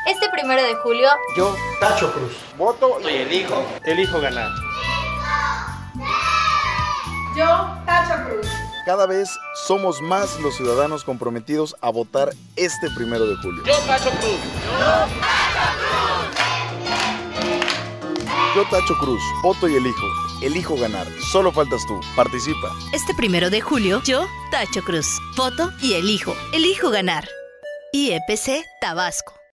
Este 1 de julio, yo, Tacho Cruz, voto y elijo ganar. Yo, Tacho Cruz. Cada vez somos más los ciudadanos comprometidos a votar este 1 de julio. Yo, Tacho Cruz. Yo, Tacho Cruz, voto y elijo. Elijo ganar. Solo faltas tú. Participa. Este 1 de julio, yo, Tacho Cruz, voto y elijo. Elijo ganar. IEPC Tabasco.